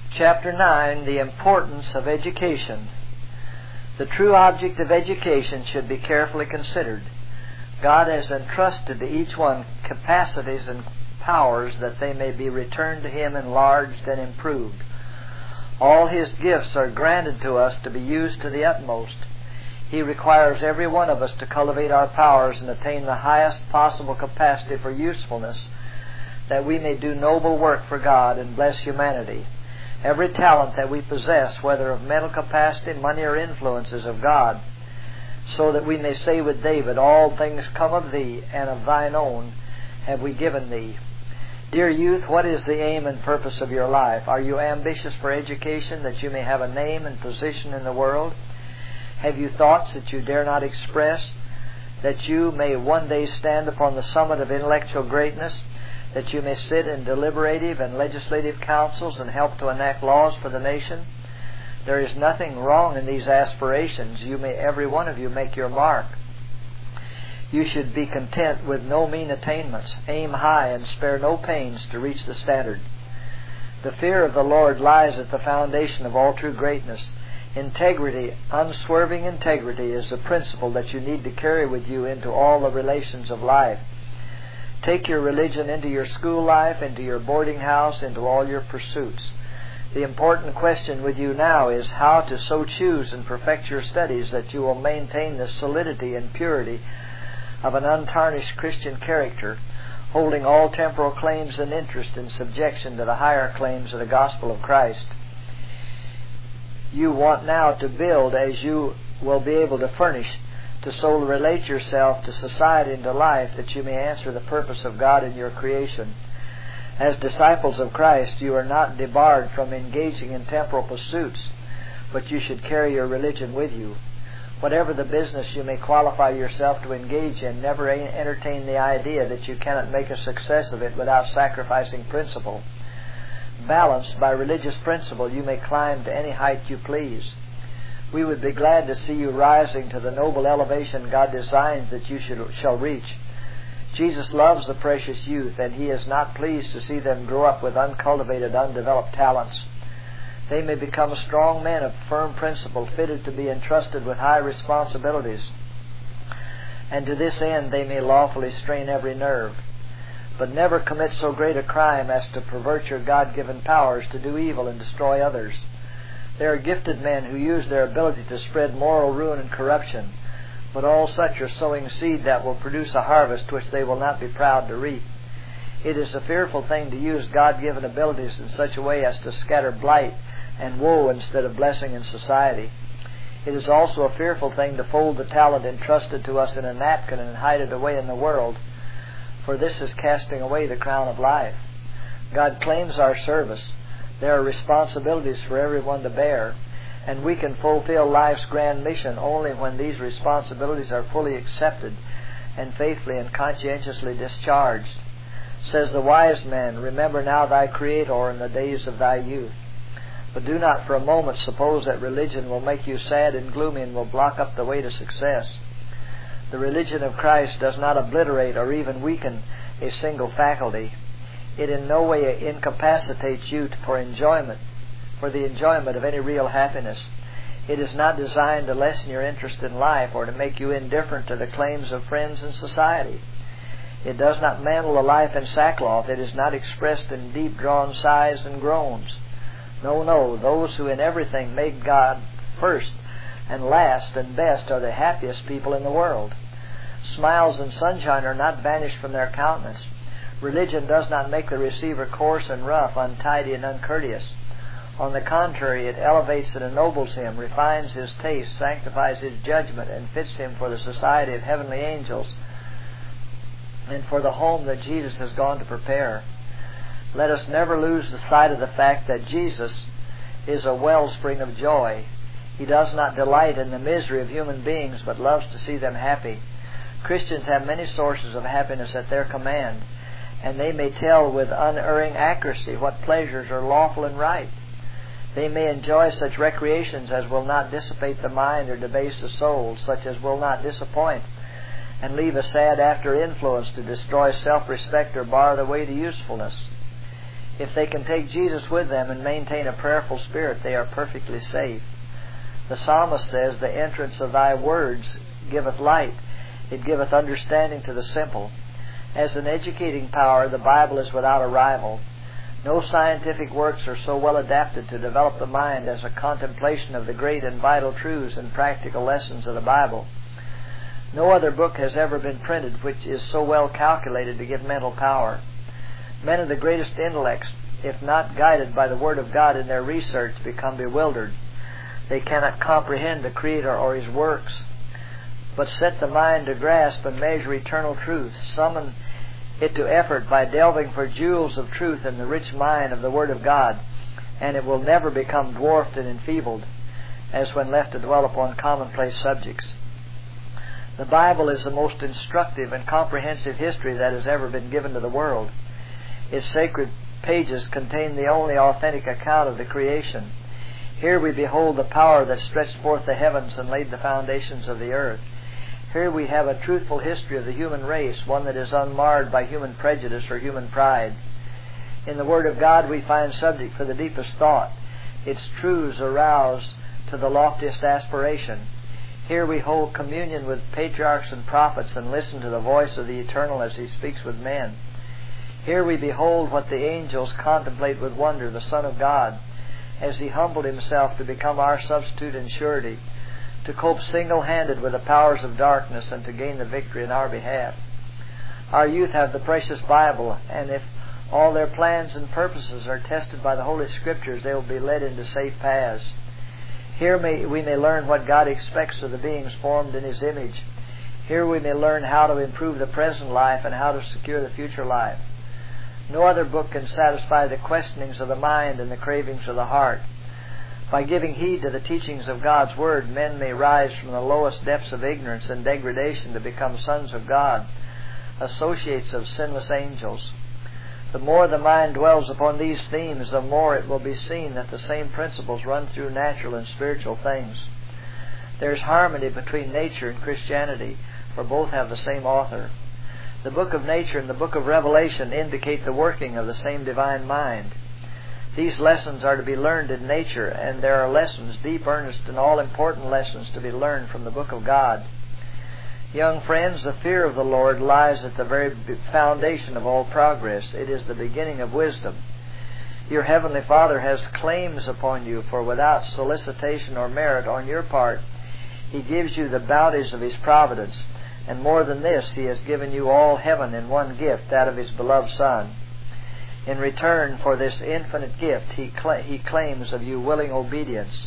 Chapter 9, The Importance of Education. The true object of education should be carefully considered. God has entrusted to each one capacities and powers that they may be returned to Him enlarged and improved. All His gifts are granted to us to be used to the utmost. He requires every one of us to cultivate our powers and attain the highest possible capacity for usefulness, that we may do noble work for God and bless humanity. Every talent that we possess, whether of mental capacity, money, or influence, is of God, so that we may say with David, "All things come of Thee, and of Thine own have we given Thee." Dear youth, what is the aim and purpose of your life? Are you ambitious for education, that you may have a name and position in the world? Have you thoughts that you dare not express, that you may one day stand upon the summit of intellectual greatness, that you may sit in deliberative and legislative councils and help to enact laws for the nation? There is nothing wrong in these aspirations. You may, every one of you, make your mark. You should be content with no mean attainments. Aim high and spare no pains to reach the standard. The fear of the Lord lies at the foundation of all true greatness. Integrity, unswerving integrity, is the principle that you need to carry with you into all the relations of life. Take your religion into your school life, into your boarding house, into all your pursuits. The important question with you now is how to so choose and perfect your studies that you will maintain the solidity and purity of an untarnished Christian character, holding all temporal claims and interest in subjection to the higher claims of the gospel of Christ. You want now to build as you will be able to furnish, to so relate yourself to society and to life that you may answer the purpose of God in your creation. As disciples of Christ, you are not debarred from engaging in temporal pursuits, but you should carry your religion with you. Whatever the business you may qualify yourself to engage in, never entertain the idea that you cannot make a success of it without sacrificing principle. Balanced by religious principle, you may climb to any height you please. We would be glad to see you rising to the noble elevation God designs that you shall reach. Jesus loves the precious youth, and He is not pleased to see them grow up with uncultivated, undeveloped talents. They may become strong men of firm principle, fitted to be entrusted with high responsibilities, and to this end they may lawfully strain every nerve. But never commit so great a crime as to pervert your God-given powers to do evil and destroy others. There are gifted men who use their ability to spread moral ruin and corruption, but all such are sowing seed that will produce a harvest which they will not be proud to reap. It is a fearful thing to use God-given abilities in such a way as to scatter blight and woe instead of blessing in society. It is also a fearful thing to fold the talent entrusted to us in a napkin and hide it away in the world, for this is casting away the crown of life. God claims our service. There are responsibilities for everyone to bear, and we can fulfill life's grand mission only when these responsibilities are fully accepted and faithfully and conscientiously discharged. Says the wise man, "Remember now thy Creator in the days of thy youth." But do not for a moment suppose that religion will make you sad and gloomy and will block up the way to success. The religion of Christ does not obliterate or even weaken a single faculty. It in no way incapacitates you for the enjoyment of any real happiness. It is not designed to lessen your interest in life or to make you indifferent to the claims of friends and society. It does not mantle a life in sackcloth. It is not expressed in deep-drawn sighs and groans. No, those who in everything make God first and last and best are the happiest people in the world. Smiles and sunshine are not banished from their countenance. Religion does not make the receiver coarse and rough, untidy and uncourteous. On the contrary, it elevates and ennobles him, refines his taste, sanctifies his judgment, and fits him for the society of heavenly angels and for the home that Jesus has gone to prepare. Let us never lose the sight of the fact that Jesus is a wellspring of joy. He does not delight in the misery of human beings, but loves to see them happy. Christians have many sources of happiness at their command, and they may tell with unerring accuracy what pleasures are lawful and right. They may enjoy such recreations as will not dissipate the mind or debase the soul, such as will not disappoint and leave a sad after influence to destroy self-respect or bar the way to usefulness. If they can take Jesus with them and maintain a prayerful spirit, they are perfectly safe. The psalmist says, "The entrance of thy words giveth light. It giveth understanding to the simple." As an educating power, the Bible is without a rival. No scientific works are so well adapted to develop the mind as a contemplation of the great and vital truths and practical lessons of the Bible. No other book has ever been printed which is so well calculated to give mental power. Men of the greatest intellects, if not guided by the Word of God in their research, become bewildered. They cannot comprehend the Creator or His works, but set the mind to grasp and measure eternal truth, summon it to effort by delving for jewels of truth in the rich mine of the Word of God, and it will never become dwarfed and enfeebled, as when left to dwell upon commonplace subjects. The Bible is the most instructive and comprehensive history that has ever been given to the world. Its sacred pages contain the only authentic account of the creation. Here we behold the power that stretched forth the heavens and laid the foundations of the earth. Here we have a truthful history of the human race, one that is unmarred by human prejudice or human pride. In the Word of God we find subject for the deepest thought. Its truths arouse to the loftiest aspiration. Here we hold communion with patriarchs and prophets and listen to the voice of the Eternal as He speaks with men. Here we behold what the angels contemplate with wonder, the Son of God, as He humbled Himself to become our substitute and surety, to cope single-handed with the powers of darkness and to gain the victory in our behalf. Our youth have the precious Bible, and if all their plans and purposes are tested by the Holy Scriptures, they will be led into safe paths. Here we may learn what God expects of the beings formed in His image. Here we may learn how to improve the present life and how to secure the future life. No other book can satisfy the questionings of the mind and the cravings of the heart. By giving heed to the teachings of God's Word, men may rise from the lowest depths of ignorance and degradation to become sons of God, associates of sinless angels. The more the mind dwells upon these themes, the more it will be seen that the same principles run through natural and spiritual things. There is harmony between nature and Christianity, for both have the same author. The book of nature and the book of Revelation indicate the working of the same divine mind. These lessons are to be learned in nature, and there are lessons, deep, earnest, and all-important lessons to be learned from the book of God. Young friends, the fear of the Lord lies at the very foundation of all progress. It is the beginning of wisdom. Your Heavenly Father has claims upon you, for without solicitation or merit on your part, He gives you the bounties of His providence. And more than this, He has given you all heaven in one gift, that of His beloved Son. In return for this infinite gift, He claims of you willing obedience.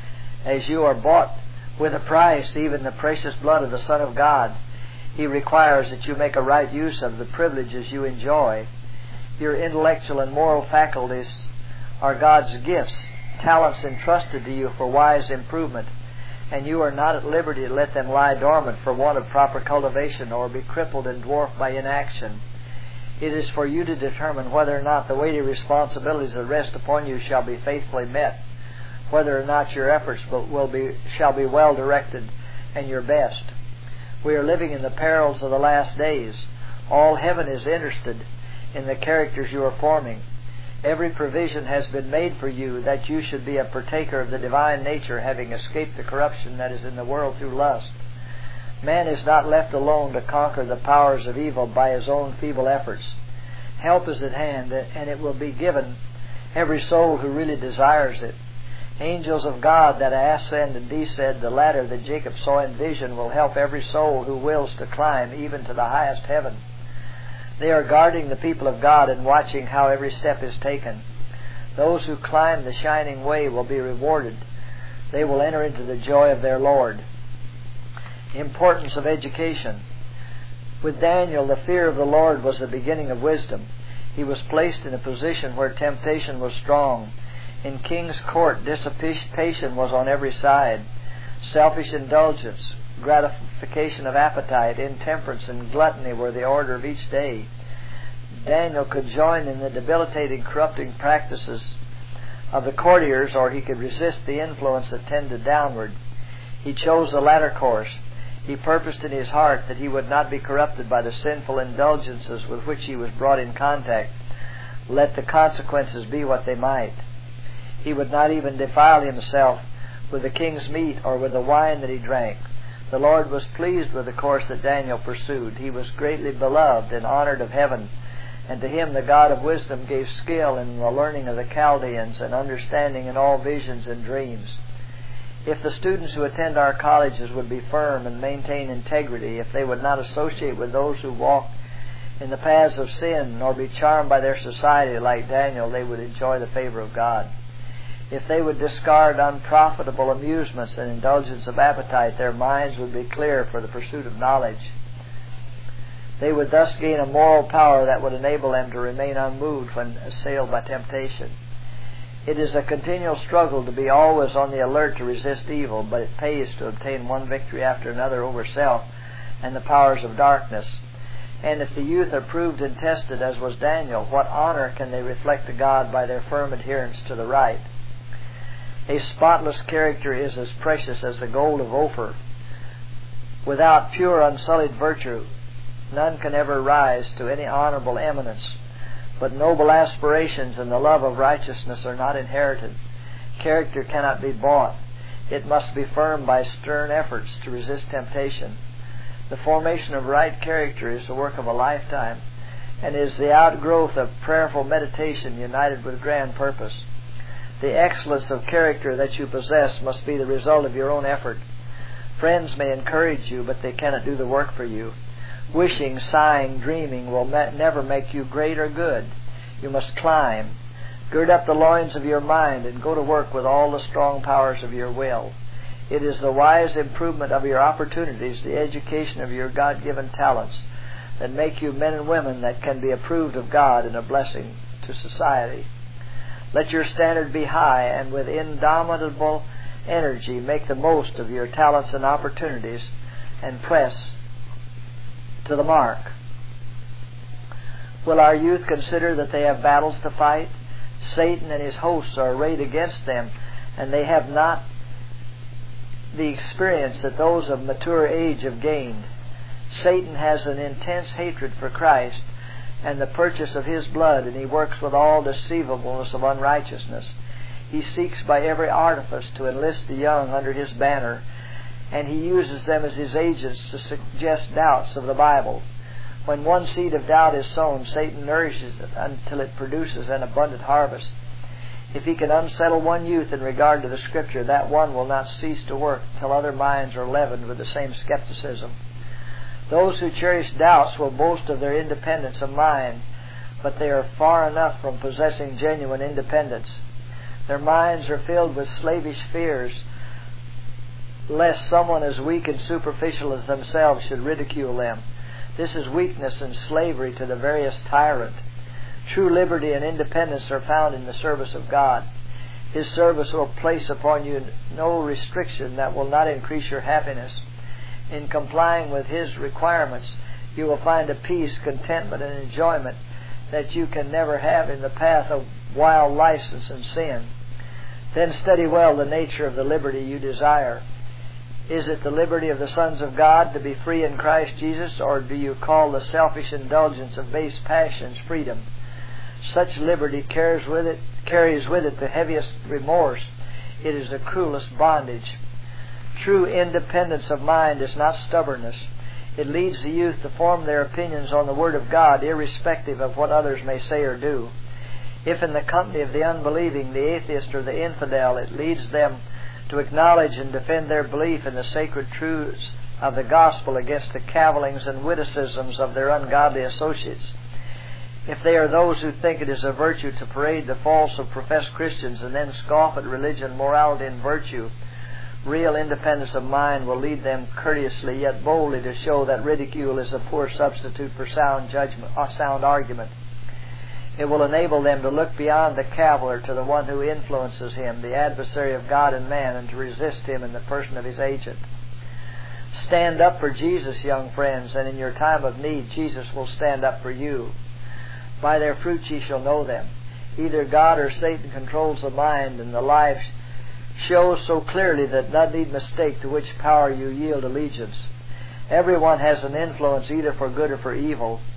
As you are bought with a price, even the precious blood of the Son of God, He requires that you make a right use of the privileges you enjoy. Your intellectual and moral faculties are God's gifts, talents entrusted to you for wise improvement, and you are not at liberty to let them lie dormant for want of proper cultivation or be crippled and dwarfed by inaction. It is for you to determine whether or not the weighty responsibilities that rest upon you shall be faithfully met, whether or not your efforts shall be well directed and your best. We are living in the perils of the last days. All heaven is interested in the characters you are forming. Every provision has been made for you that you should be a partaker of the divine nature, having escaped the corruption that is in the world through lust. Man is not left alone to conquer the powers of evil by his own feeble efforts. Help is at hand, and it will be given every soul who really desires it. Angels of God that ascend and descend, the ladder that Jacob saw in vision, will help every soul who wills to climb even to the highest heaven. They are guarding the people of God and watching how every step is taken. Those who climb the shining way will be rewarded. They will enter into the joy of their Lord. Importance of education. With Daniel, the fear of the Lord was the beginning of wisdom. He was placed in a position where temptation was strong. In king's court, dissipation was on every side. Selfish indulgence, gratification of appetite, intemperance, and gluttony were the order of each day. Daniel could join in the debilitating, corrupting practices of the courtiers, or he could resist the influence that tended downward. He chose the latter course. He purposed in his heart that he would not be corrupted by the sinful indulgences with which he was brought in contact, let the consequences be what they might. He would not even defile himself with the king's meat or with the wine that he drank. The Lord was pleased with the course that Daniel pursued. He was greatly beloved and honored of heaven, and to him the God of wisdom gave skill in the learning of the Chaldeans and understanding in all visions and dreams. If the students who attend our colleges would be firm and maintain integrity, if they would not associate with those who walk in the paths of sin, nor be charmed by their society like Daniel, they would enjoy the favor of God. If they would discard unprofitable amusements and indulgence of appetite, their minds would be clear for the pursuit of knowledge. They would thus gain a moral power that would enable them to remain unmoved when assailed by temptation. It is a continual struggle to be always on the alert to resist evil, but it pays to obtain one victory after another over self and the powers of darkness. And if the youth are proved and tested, as was Daniel, what honor can they reflect to God by their firm adherence to the right? A spotless character is as precious as the gold of Ophir. Without pure, unsullied virtue, none can ever rise to any honorable eminence. But noble aspirations and the love of righteousness are not inherited. Character cannot be bought. It must be firm by stern efforts to resist temptation. The formation of right character is the work of a lifetime, and is the outgrowth of prayerful meditation united with grand purpose. The excellence of character that you possess must be the result of your own effort. Friends may encourage you, but they cannot do the work for you. Wishing, sighing, dreaming will never make you great or good. You must climb. Gird up the loins of your mind and go to work with all the strong powers of your will. It is the wise improvement of your opportunities, the education of your God-given talents, that make you men and women that can be approved of God and a blessing to society. Let your standard be high, and with indomitable energy make the most of your talents and opportunities, and press to the mark. Will our youth consider that they have battles to fight? Satan and his hosts are arrayed against them, and they have not the experience that those of mature age have gained. Satan has an intense hatred for Christ and the purchase of His blood, and he works with all deceivableness of unrighteousness. He seeks by every artifice to enlist the young under his banner, and he uses them as his agents to suggest doubts of the Bible. When one seed of doubt is sown, Satan nourishes it until it produces an abundant harvest. If he can unsettle one youth in regard to the Scripture, that one will not cease to work till other minds are leavened with the same skepticism. Those who cherish doubts will boast of their independence of mind, but they are far enough from possessing genuine independence. Their minds are filled with slavish fears, lest someone as weak and superficial as themselves should ridicule them. This is weakness and slavery to the veriest tyrant. True liberty and independence are found in the service of God. His service will place upon you no restriction that will not increase your happiness. In complying with His requirements, you will find a peace, contentment, and enjoyment that you can never have in the path of wild license and sin. Then study well the nature of the liberty you desire. Is it the liberty of the sons of God to be free in Christ Jesus, or do you call the selfish indulgence of base passions freedom? Such liberty carries with it the heaviest remorse. It is the cruelest bondage. True independence of mind is not stubbornness. It leads the youth to form their opinions on the Word of God, irrespective of what others may say or do. If in the company of the unbelieving, the atheist, or the infidel, it leads them to acknowledge and defend their belief in the sacred truths of the gospel against the cavillings and witticisms of their ungodly associates. If they are those who think it is a virtue to parade the faults of professed Christians and then scoff at religion, morality, and virtue, real independence of mind will lead them courteously yet boldly to show that ridicule is a poor substitute for sound judgment or sound argument. It will enable them to look beyond the caviller to the one who influences him, the adversary of God and man, and to resist him in the person of his agent. Stand up for Jesus, young friends, and in your time of need, Jesus will stand up for you. By their fruits ye shall know them. Either God or Satan controls the mind, and the life shows so clearly that none need mistake to which power you yield allegiance. Everyone has an influence either for good or for evil.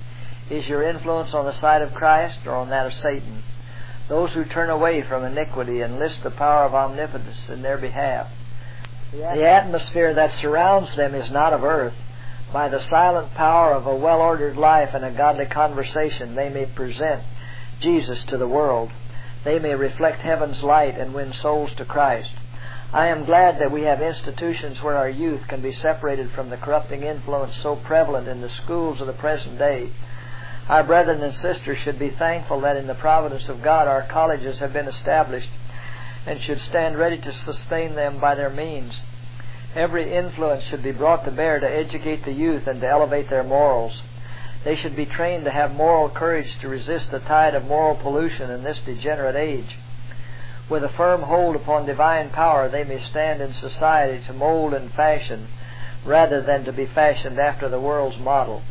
Is your influence on the side of Christ or on that of Satan? Those who turn away from iniquity enlist the power of omnipotence in their behalf. The atmosphere that surrounds them is not of earth. By the silent power of a well-ordered life and a godly conversation, they may present Jesus to the world. They may reflect heaven's light and win souls to Christ. I am glad that we have institutions where our youth can be separated from the corrupting influence so prevalent in the schools of the present day. Our brethren and sisters should be thankful that in the providence of God our colleges have been established and should stand ready to sustain them by their means. Every influence should be brought to bear to educate the youth and to elevate their morals. They should be trained to have moral courage to resist the tide of moral pollution in this degenerate age. With a firm hold upon divine power, they may stand in society to mold and fashion rather than to be fashioned after the world's model.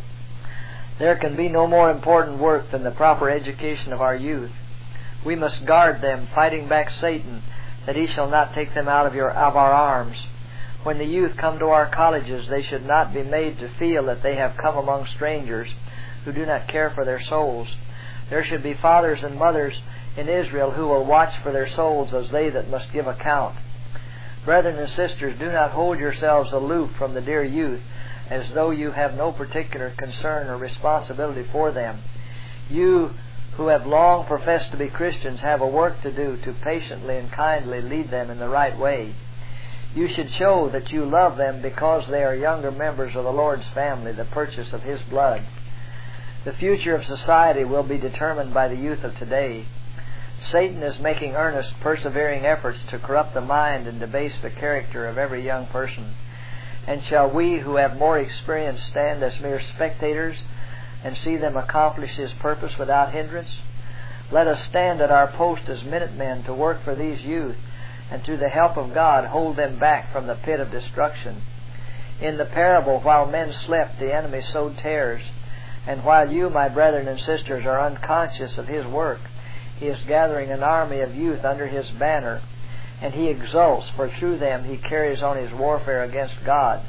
There can be no more important work than the proper education of our youth. We must guard them, fighting back Satan, that he shall not take them out of our arms. When the youth come to our colleges, they should not be made to feel that they have come among strangers who do not care for their souls. There should be fathers and mothers in Israel who will watch for their souls as they that must give account. Brethren and sisters, do not hold yourselves aloof from the dear youth, as though you have no particular concern or responsibility for them. You who have long professed to be Christians have a work to do to patiently and kindly lead them in the right way. You should show that you love them because they are younger members of the Lord's family, the purchase of His blood. The future of society will be determined by the youth of today. Satan is making earnest, persevering efforts to corrupt the mind and debase the character of every young person. And shall we who have more experience stand as mere spectators and see them accomplish His purpose without hindrance? Let us stand at our post as minutemen to work for these youth, and through the help of God hold them back from the pit of destruction. In the parable, while men slept, the enemy sowed tares. And while you, my brethren and sisters, are unconscious of His work, He is gathering an army of youth under His banner, and He exults, for through them He carries on His warfare against God.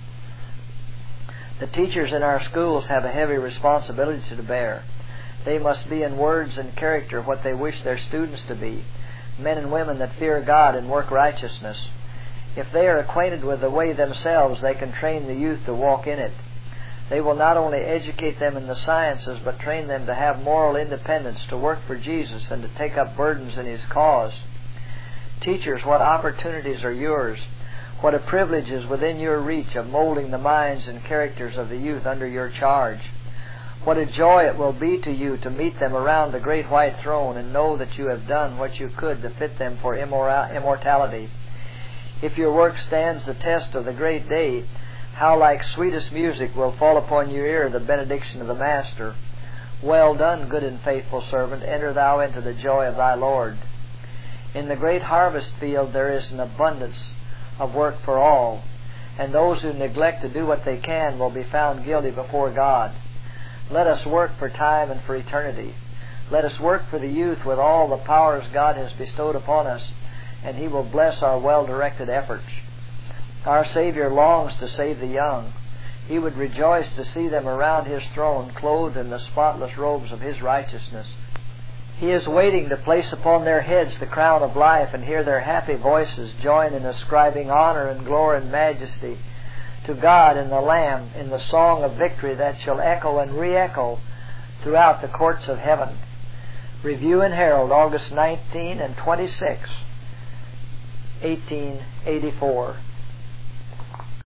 The teachers in our schools have a heavy responsibility to bear. They must be in words and character what they wish their students to be, men and women that fear God and work righteousness. If they are acquainted with the way themselves, they can train the youth to walk in it. They will not only educate them in the sciences, but train them to have moral independence, to work for Jesus, and to take up burdens in His cause. Teachers, what opportunities are yours? What a privilege is within your reach of molding the minds and characters of the youth under your charge. What a joy it will be to you to meet them around the great white throne and know that you have done what you could to fit them for immortality. If your work stands the test of the great day, how like sweetest music will fall upon your ear the benediction of the Master. Well done, good and faithful servant, enter thou into the joy of thy Lord. In the great harvest field there is an abundance of work for all, and those who neglect to do what they can will be found guilty before God. Let us work for time and for eternity. Let us work for the youth with all the powers God has bestowed upon us, and He will bless our well-directed efforts. Our Savior longs to save the young. He would rejoice to see them around His throne, clothed in the spotless robes of His righteousness. He is waiting to place upon their heads the crown of life and hear their happy voices join in ascribing honor and glory and majesty to God and the Lamb in the song of victory that shall echo and re-echo throughout the courts of heaven. Review and Herald, August 19 and 26, 1884.